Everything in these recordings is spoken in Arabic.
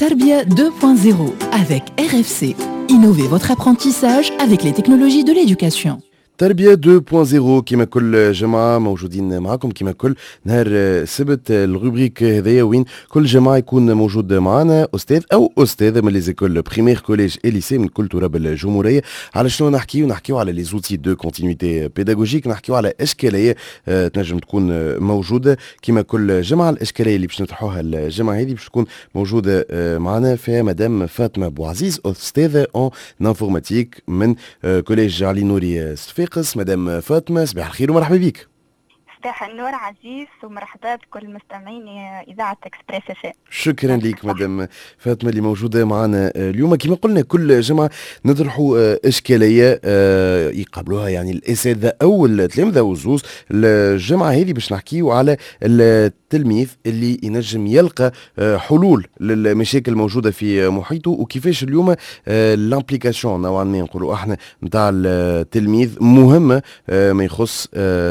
Tarbia 2.0 avec RFC. Innovez votre apprentissage avec les technologies de l'éducation. تربية 2.0 كما كل جمعة موجودين معكم كما كل نهار سبت الروبريك هذايا وين كل جمعة يكون موجود معنا أستاذ أو أستاذة من ليزيكول بريمير كوليج إي ليسي من كل تراب الجمهورية. على شنو نحكيو على لي زوتي دو كونتينيتي بيداغوجيك، نحكيو على إشكالية تنجم تكون موجودة كما كل جمعة. الإشكالية اللي باش نطرحوها الجمعة هذه باش تكون موجودة معنا في مدام فاطمة بوعزيز أستاذة أون انفورماتيك من كوليج علي نوري صفاقس. مدام فاطمة صباح الخير ومرحبا بك. صباح النور عزيز ومرحبا بكل مستمعين إذاعة إكسبريس اف. شكرا لك مدام فاطمة اللي موجودة معنا اليوم. كما قلنا كل جمعة نطرحوا إشكالية يقابلوها يعني الأساتذة أو التلامذة والزوز. الجمعة هذه باش نحكيو على التلميذ اللي ينجم يلقى حلول للمشاكل الموجودة في محيطه، وكيفاش اليوم الامبليكاسيون نوعا ما نقولوا احنا نتاع التلميذ مهمة ما يخص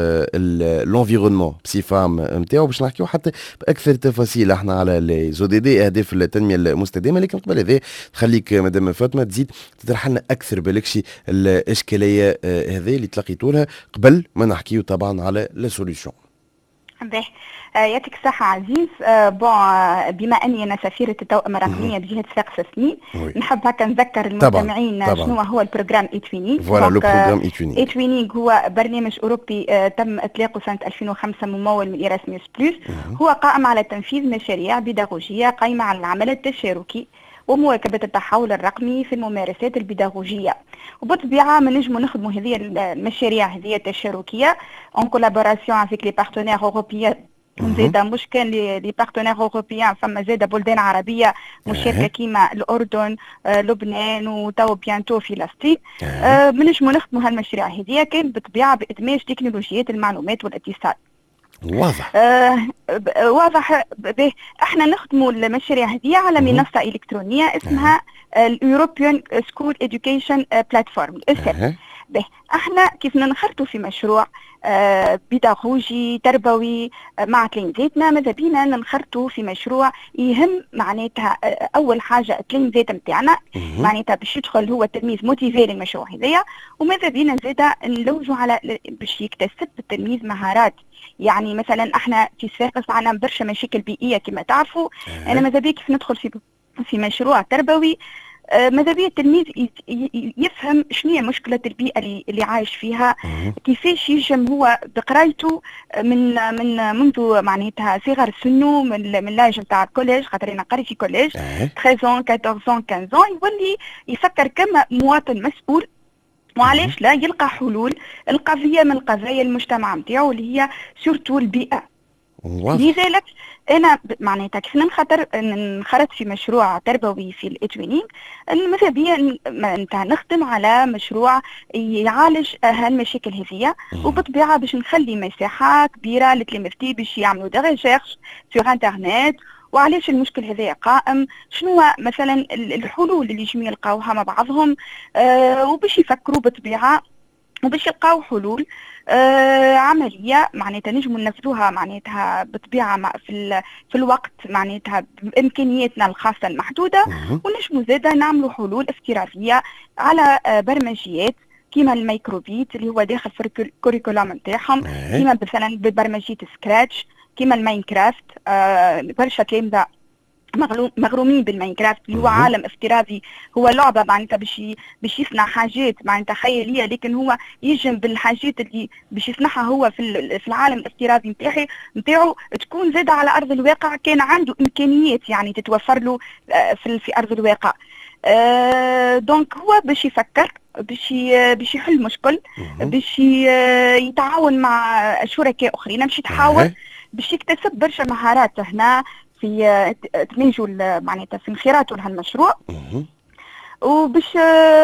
الانفيرونمون بصفة نتاعو. باش نحكيو حتى بأكثر تفاصيل احنا على لي زو دي دي أهداف التنمية المستدامة. لكن قبل هذا خليك مدام فاطمة تزيد تطرح لنا أكثر بالكشي الإشكالية هذه اللي تلقيتوا لها قبل ما نحكيو طبعا على لا سوليوشن. باهي يعطيك الصحة عزيز. بما أني أنا سفيرة التوأمة الرقمية بجهة صفاقس سنين، نحب هكا نذكر المستمعين شنو هو البروجرام إيتوينينغ. فوالا لو بروجرام إيتوينينغ هو برنامج أوروبي تم إطلاقه سنة 2005 ممول من إيراسموس بلوس. هو قائم على تنفيذ مشاريع بيداغوجية قائمة على العمل التشاركي ومواكبة التحول الرقمي في الممارسات البيداغوجية. وبالطبيعة من نجموا نخدموا هذه المشاريع هذه التشاركية en collaboration avec les partenaires européens. زيدا مش كان لي بارتنير اوروبيان، فما زيدا بلدان عربيه مشاركه كيما الاردن لبنان وتو بيانتو فلسطين. بنجموا نخدموا هالمشاريع هذه كان بالطبيعه بادماج تكنولوجيات المعلومات والاتصال. واضح. واضح. احنا نخدموا المشاريع هذه على منصه الكترونيه اسمها اليوروبيان سكول اديوكيشن بلاتفورم الاسب. احنا كيف ننخرطوا في مشروع بيداغوجي تربوي مع تلامذتنا، ماذا بينا ننخرطوا في مشروع يهم معناتها اول حاجه التلامذات نتاعنا معناتها باش يدخل هو التلميذ موتيفي للمشروع هذايا، وماذا بينا زاده نلوجوا على باش يكتسب التلميذ مهارات. يعني مثلا احنا في صفاقس عندنا برشا مشاكل بيئيه كما تعرفوا. انا ماذا بيا كيف ندخل في مشروع تربوي ماذا بيا التلميذ يفهم شنو هي مشكلة البيئة اللي عايش فيها، كيفاش يجم هو بقرايته منذ معناتها صغر سنه من لاج نتاع الكوليج، خاطر انا قاري في كوليج 13 14 15 يولي يفكر كما مواطن مسؤول، وعلاش لا يلقى حلول القضية من قضايا المجتمع نتاعو اللي هي سورتو البيئة. لذلك انا معناتها كيف ننخرط في مشروع تربوي في الإيتوينينغ، ماذا بيا نخدم على مشروع يعالج هالمشاكل هذيا، وبالطبيعه باش نخلي مساحه كبيره لتلامذتي باش يعملوا دي ريشيرش سور انترنت وعلاش المشكل هذا قائم، شنو مثلا الحلول اللي يجموا يلقاوها مع بعضهم، وباش يفكروا بالطبيعه وباش يلقاو حلول عمليه معناتها نجموا ننفذوها معناتها بالطبيعه في الوقت معناتها بامكانياتنا الخاصه المحدوده، ونجموا زاده نعملوا حلول افتراضيه على برمجيات كيما الميكروبيت اللي هو داخل في الكوريكولوم نتاعهم، كيما مثلا ببرمجيه سكراتش، كيما الماينكرافت. برشا تلامذه مغرومين بالماينكرافت اللي هو عالم افتراضي، هو لعبه معناتها باش يصنع حاجات معناتها خياليه، لكن هو يجم بالحاجات اللي باش يصنعها هو في العالم الافتراضي نتاعو تكون زاده على ارض الواقع، كان عنده امكانيات يعني تتوفر له في ارض الواقع. دونك هو باش يفكر باش يحل مشكل، باش يتعاون مع شركاء اخرين، باش يتحاول باش يكتسب برشا مهارات هنا في تميجوا معناتها في انخراطه لهالمشروع، وباش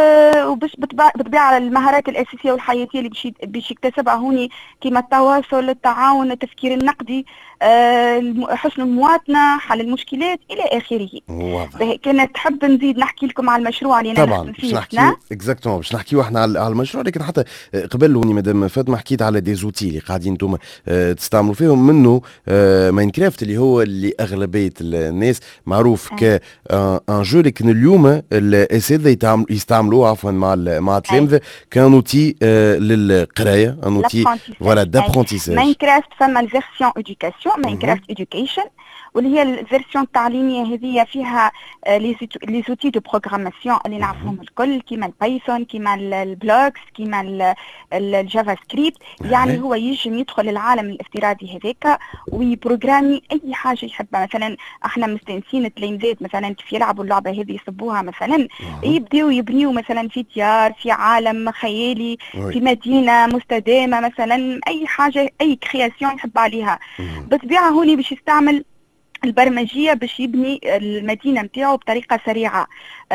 بالطبيعه المهارات الاساسيه والحياتيه اللي باش يكتسبها هوني كيما التواصل، التعاون، التفكير النقدي، حسن المواطنه، حل المشكلات الى اخره. واضح. كانت تحب نزيد نحكي لكم على المشروع اللي طبعا باش نحكي اكزاكتومون، باش نحكيو احنا على المشروع، لكن حتى قبل هوني مدام فاطمه حكيت على دي زوتي اللي قاعدين انتم تستعملوا فيهم، منه ماينكرافت اللي هو اللي اغلبيه الناس معروف ك ان جو، لكن اليوم الاساتذه يستعملوه عفوا مع التلامذه كان اوتي للقرايه، ان اوتي فوالا دابرونتيساج. ماينكرافت فما الفيرسيون ادوكاسيون، ماينكرافت ادوكيشن، واللي هي الفيرسيون التعليميه هذه فيها لي زوتي دو بروغراماسيون اللي نعرفهم الكل، كيما البايثون، كيما البلوكس، كيما الجافا سكريبت. يعني هو يجم يدخل العالم الافتراضي هذاك ويبروغرامي اي حاجه يحبها. مثلا احنا مستانسين التلامذات مثلا كيف يلعبوا اللعبه هذه يصبوها مثلا، يبداو يبنيوا مثلا في ديار، في عالم خيالي، في مدينه مستدامه مثلا، اي حاجه اي كرياسيون يحب عليها. بالطبيعه هوني باش يستعمل البرمجيه باش يبني المدينه نتاعو بطريقه سريعه.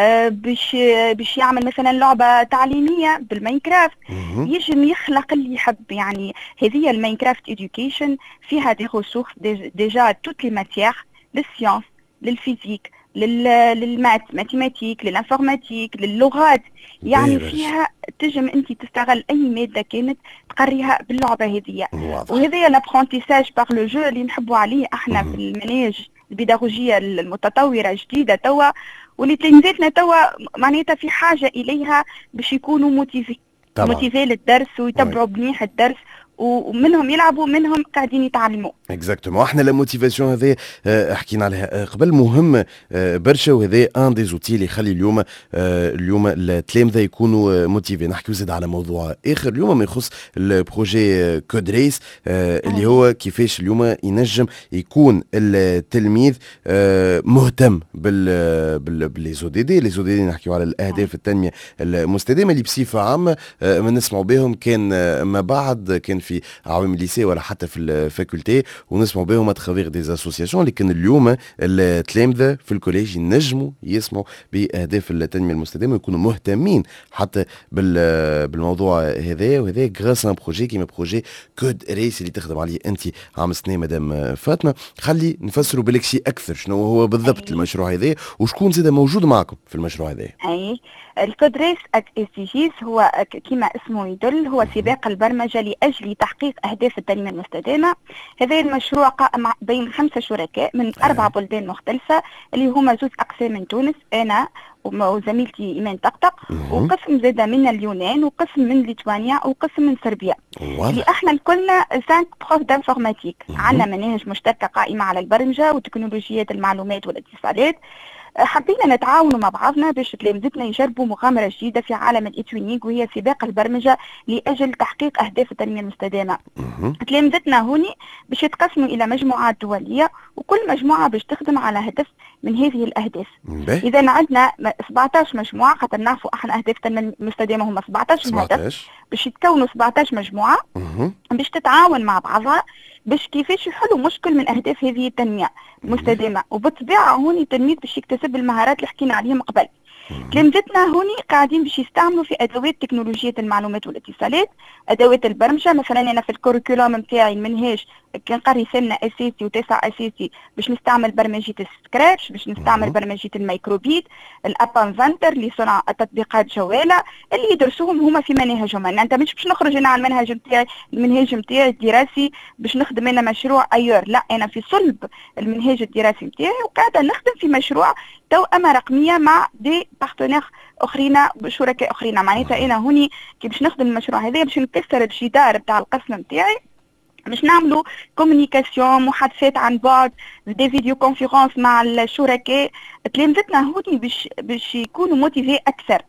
باش يعمل مثلا لعبه تعليميه بالماينكرافت، يجم يخلق اللي يحب. يعني هذه الماينكرافت اديوكيشن فيها دي ريسورس ديجا توت لي ماتيير، للسيونس، للفيزيك، للماتيماتيك، للانفورماتيك، للغات. يعني فيها تجم انت تستغل اي ماده كانت تقريها باللعبه هذه. وهذه الابرونتيساج باغ لو جو اللي نحبوا عليه احنا في المناهج البيداغوجيه المتطوره جديده توا، واللي تلامذتنا توا معناتها في حاجه اليها باش يكونوا موتيفي للدرس ويتبعوا بنيح الدرس، ومنهم يلعبوا منهم قاعدين يتعلموا. اكزاكتومون. احنا الموتيفاسيون هذه حكينا عليها قبل، مهم برشا، وهذا ان دي زوتي اللي يخلي اليوم التلامذه يكونوا موتيفي. نحكيو زاد على موضوع اخر اليوم ما يخص البروجي كود ريس، اللي هو كيفاش اليوم ينجم يكون التلميذ مهتم بال زو دي دي نحكيو على الاهداف التنميه المستدامه اللي بصفه عامه ما نسمعوا بهم كان ما بعد، كان في عوام الليسي ولا حتى في الفاكولتي، ونسمعوا بهم اترافيغ دي اسوسياسيون. لكن اليوم التلامذه في الكوليج ينجموا يسمعوا باهداف التنميه المستدامه ويكونوا مهتمين حتى بالموضوع هذا، وهذا غراس ان بروجي كيما بروجي كود ريس اللي تخدم عليه انت عام سنه مدام فاطمه. خلي نفسروا بالك شيء اكثر شنو هو بالضبط المشروع هذا، وشكون زاد موجود معكم في المشروع هذا. الكود ريس SDGs هو كما اسمه يدل، هو سباق البرمجه لاجل تحقيق اهداف التنميه المستدامه. هذا المشروع قائم بين 5 شركاء من 4 بلدان مختلفه، اللي هما 2 اقسام من تونس، انا وزميلتي ايمان طقطق، وقسم زاد من اليونان، وقسم من ليتوانيا، وقسم من صربيا. اللي احنا كلنا 5 بروف دانفورماتيك، عندنا مناهج مشتركه قائمه على البرمجه وتكنولوجيات المعلومات والاتصالات. حبينا نتعاونوا مع بعضنا باش تلامذتنا يجربوا مغامره جديده في عالم الاتوينينغ، وهي سباق البرمجه لاجل تحقيق اهداف التنميه المستدامه. تلامذتنا هوني باش يتقسموا الى مجموعات دوليه، وكل مجموعه باش تخدم على هدف من هذه الاهداف. اذا عندنا 17 مجموعه، خاطر نعرفوا احنا اهداف التنميه المستدامه هما 17 هدف، باش يتكونوا 17 مجموعه باش تتعاون مع بعضها باش كيفاش يحلوا مشكل من اهداف هذه التنميه المستدامه. وبالطبيعه هوني التلميذ باش يكتسب المهارات اللي حكينا عليهم قبل. تلامذتنا هوني قاعدين باش يستعملوا في ادوات تكنولوجيا المعلومات والاتصالات، ادوات البرمجه. مثلا انا في الكوريكولوم نتاعي المنهاج كنقري ثامنه اساسي وتاسع اساسي باش نستعمل برمجيه السكراتش، باش نستعمل برمجيه الميكروبيت، الاب انفنتر اللي صنع تطبيقات جواله اللي يدرسوهم هما في مناهجهم. انت مش باش نخرج انا على المنهج نتاعي الدراسي باش نخدم انا مشروع ايور، لا، انا في صلب المنهاج الدراسي نتاعي وقاعده نخدم في مشروع توأمة رقميه مع دي بارتنير اخرين، شركاء اخرين. معناتها انا هوني كي باش نخدم المشروع هذا باش نكسر الجدار نتاع القسم نتاعي، باش نعملوا كومونيكاسيون، محادثات عن بعد، دي فيديو كونفيرونس مع الشركاء. تلامذتنا هوني باش يكونوا موتيفي اكثر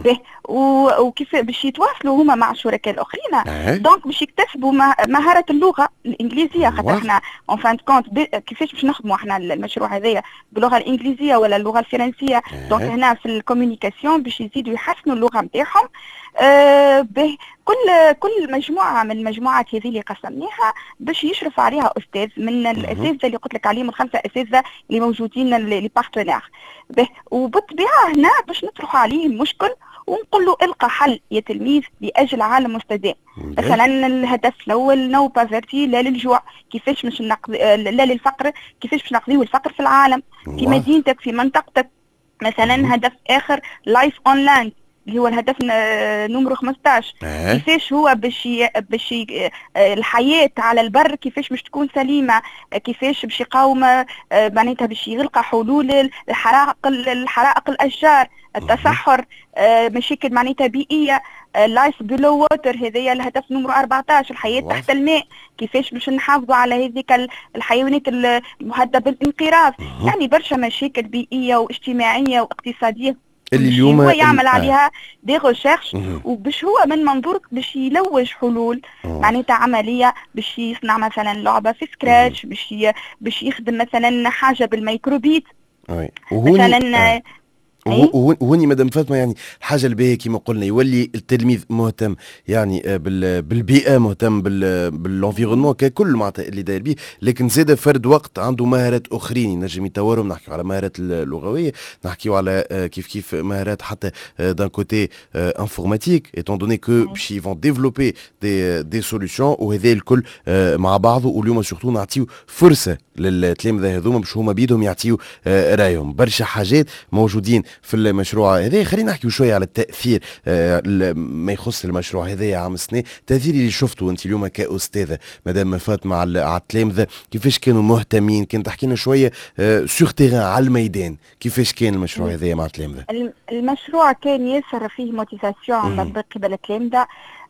وكيف باش يتواصلوا هما مع الشركاء الاخرين. دونك باش يكتسبوا مهاره اللغه الانجليزيه، خاطر احنا اون فان كونت كيفاش باش نخدموا احنا المشروع هذايا باللغه الانجليزيه ولا اللغه الفرنسيه. دونك هنا في الكومونيكاسيون باش يزيدوا يحسنوا اللغه نتاعهم. كل مجموعه من المجموعات هذه اللي قسمناها باش يشرف عليها استاذ من الاساتذه اللي قلت لك عليهم ال5 اساتذه اللي موجودين لي بارتنير. وبالطبيعه هنا باش نطرح عليه المشكل ونقول له القى حل يا تلميذ لاجل عالم مستدام. مثلا الهدف الاول نو بافيرتي لا للجوع، كيفاش مش لا للفقر، كيفاش باش نقضيو الفقر في العالم في مدينتك في منطقتك. مثلا هدف اخر لايف اون لاند اللي هو الهدف نمرو 15 كيفاش هو باش الحياة على البر كيفاش باش تكون سليمة، كيفاش باش يقاوم معناتها باش يلقى حلول الحرائق الأشجار، التصحر، مشاكل معناتها بيئية، لايف بلو ووتر هذايا الهدف نمرو 14 الحياة تحت الماء، كيفاش باش نحافظوا على هذيك الحيوانات المهددة بالانقراض. يعني برشا مشاكل بيئية واجتماعية واقتصادية اللي اليوم هو يعمل عليها دي ريشيرش، وباش هو من منظور باش يلوج حلول معناتها عمليه، باش يصنع مثلا لعبه في سكراتش، باش يخدم مثلا حاجه بالميكروبيت مثلا. وهوني مدام فاطمه يعني الحاجه الباهيه كما قلنا يولي التلميذ مهتم يعني بالبيئه، مهتم بالانفيرونمون ككل معناتها اللي داير بيه، لكن زاد فرد وقت عنده مهارات اخرين ينجم يطورهم. نحكيو على مهارات اللغويه، نحكيو على كيف مهارات حتى دان كوتي انفورماتيك ايتون دوني كو باش يفون ديفلوبي دي سوليوشن، وهذا الكل مع بعضه. واليوم سورتو نعطيو فرصه للتلامذه هذوما باش هما بيدهم يعطيو رايهم. برشا حاجات موجودين في المشروع هذا. خلينا نحكيو شويه على التاثير ما يخص المشروع هذا يا عام السنه، التاثير اللي شفته انت اليوم كاستاذه مدام فاطمه على التلامذه، كيفاش كانوا مهتمين؟ كان تحكي لنا شويه سور تيران على الميدان، كيفاش كان المشروع هذا مع التلامذه؟ المشروع كان ياسر فيه موتيفاسيون من قبل التلامذه.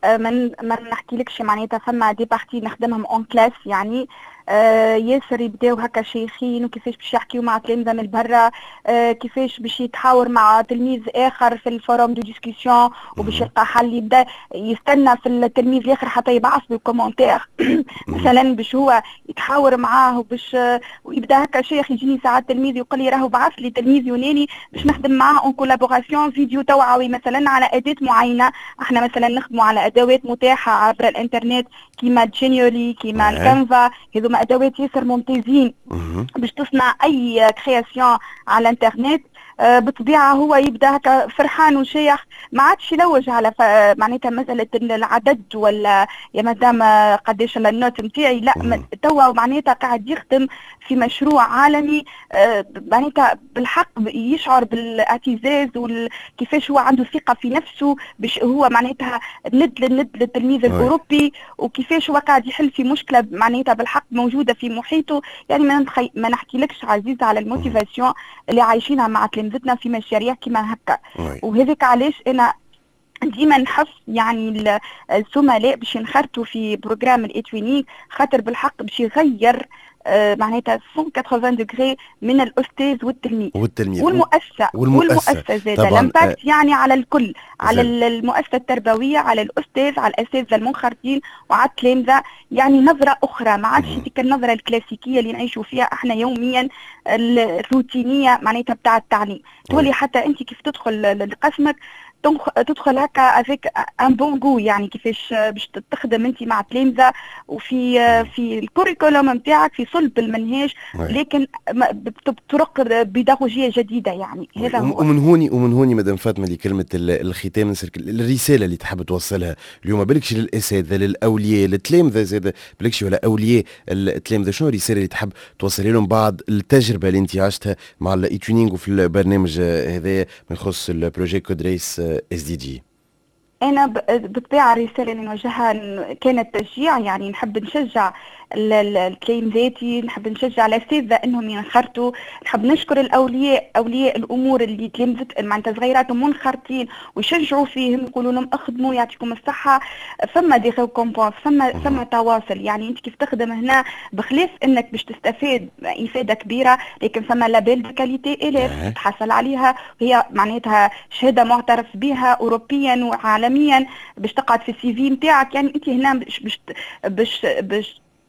ما نحكيلكش معناتها فما دي بارتي نخدمهم اون كلاس، يعني ياسر يبداو هكا شيخين، وكيفاش باش يحكيو مع تلامذه من برا، كيفاش باش يتحاور مع تلميذ اخر في الفوروم دو ديسكسيون وباش يلقى حل. يبدا يستنى في التلميذ الاخر حتى يبعث له كومونتير مثلا باش هو يتحاور معاه، وباش ويبدا هكا شيخ. يجيني ساعات تلميذ يقول لي راهو بعث لي تلميذ يوناني باش نخدم معاه اون كولابوراسيون فيديو توعوي مثلا على اداه معينه. احنا مثلا نخدموا على ادوات متاحه عبر الانترنت كيما جينيولي كيما الكانفا، هذوما ادوات ياسر ممتازين باش تصنع اي كرياسيون على الانترنت. بالطبيعه هو يبدا هكا فرحان وشيخ، ما عادش يلوج على معناتها مساله العدد ولا يا مدام قداش النوت نتاعي، لا توا معناتها قاعد يخدم في مشروع عالمي. معناتها بالحق يشعر بالاعتزاز وكيفاش هو عنده ثقه في نفسه، باش هو معناتها ند للتلميذ الاوروبي، وكيفاش هو قاعد يحل في مشكله معناتها بالحق موجوده في محيطه. يعني ما نحكيلكش عزيزه على الموتيفاسيون اللي عايشينها مع تلامذتنا في مشاريع كيما هكا. وهذاك علاش انا ديما نحس يعني الزملاء باش ينخرطوا في بروجرام الايتوينينغ، خاطر بالحق باش يغير معناتها 180 دوغري من الاستاذ والتلميذ والمؤسسه زاد الامباكت يعني على الكل، على المؤسسه التربويه، على الاستاذ، على الاساتذه المنخرطين وعلى التلامذه. يعني نظره اخرى، ما عادش تلك النظره الكلاسيكيه اللي نعيشوا فيها احنا يوميا الروتينيه معناتها بتاع التعليم. تولي حتى انت كيف تدخل لقسمك تدخل هكا افيك ان بون جو، يعني كيفاش باش تخدم انت مع تلامذه وفي في الكوريكولوم نتاعك في صلب المنهاج، لكن بطرق بيداغوجيه جديده. يعني هذا هو. ومن هوني مدام فاطمه لي كلمه الختام، الرساله اللي تحب توصلها اليوم بالكش للاساتذه للاولياء للتلامذه زاد بالكش ولا اولياء التلامذه، شنو الرساله اللي تحب توصلها لهم بعد التجربه اللي انت عشتها مع الايتونينغ وفي البرنامج هذا ما يخص البروجي كود ريس SDG؟ أنا بالطبيعة الرسالة اللي نوجهها كانت تشجيع، يعني نحب نشجع التلامذاتي، نحب نشجع الأساتذة إنهم ينخرطوا، نحب نشكر الأولياء أولياء الأمور اللي تلامذت معناتها صغيراتهم منخرطين ويشجعوا فيهم، يقولوا لهم اخدموا يعطيكم الصحة. فما دي ريكومبونس، فما تواصل. يعني أنت كيف تخدم هنا بخلاف إنك باش تستفاد إفادة كبيرة، لكن فما لابيل دو كاليتي إليف تحصل عليها، وهي معناتها شهادة معترف بها أوروبيا وعالميا باش تقعد في السي في نتاعك. يعني أنت هنا باش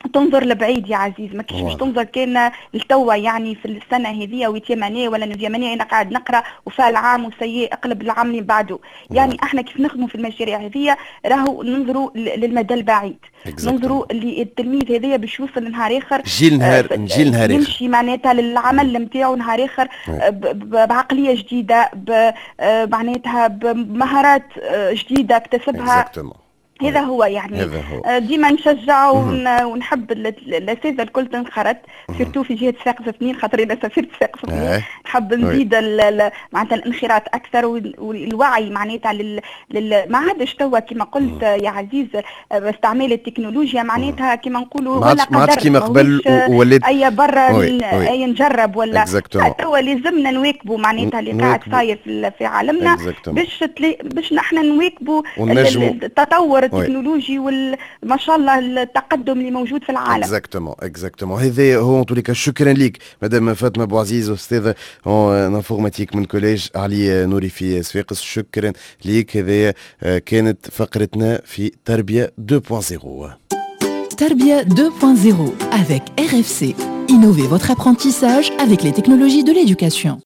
تنظر لبعيد يا عزيز، ما كيش باش تنظر كان لتوا يعني في السنه هذه ويتيمانيه ولا نوزيامانيه انا قاعد نقرا وفا العام وسيء اقلب العام اللي بعده. يعني احنا كيف نخدموا في المشاريع هذه راهو ننظروا للمدى البعيد، ننظروا اللي التلميذ هذايا باش يوصل لنهار اخر، جيل نهار يمشي معناتها للعمل نتاعو نهار اخر بعقليه جديده، معناتها بمهارات جديده اكتسبها. هذا هو يعني ديما نشجع ونحب الاساتذه الكل تنخرط سيرتو في جهه صفاقس 2 خاطر انا سافرت صفاقس 2 نحب نزيد معناتها الانخراط اكثر والوعي معناتها ما عادش توا كما قلت يا عزيز باستعمال التكنولوجيا معناتها كما نقولوا ولا ما عادش كما قبل ولات اي برا اي نجرب ولا توا لازمنا نواكبوا معناتها اللي قاعد صاير في عالمنا باش نحن نواكبوا التطور التكنولوجي وما شاء الله التقدم اللي موجود في العالم. اكزاكتومون هذا هو. ان طريقه شكرا لك مدام فاطمه بوعزيز استاذه انفورماتيك من كوليج علي نوري في صفاقس. شكرا لك. هذه كانت فقرتنا في تربيه 2.0. Tarbia 2.0 avec RFC. Innovez votre apprentissage avec les technologies de l'éducation.